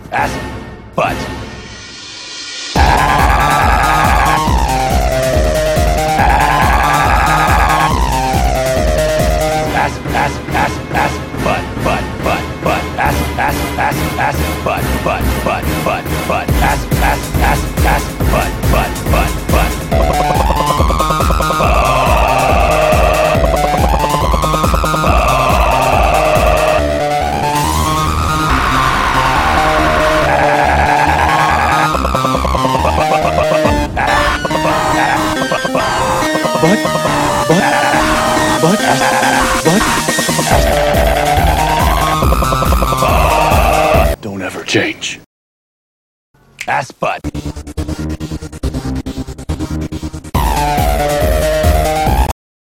ass, butt. Ass, butt, ass, butt, ass, butt. Don't ever change. Ass butt.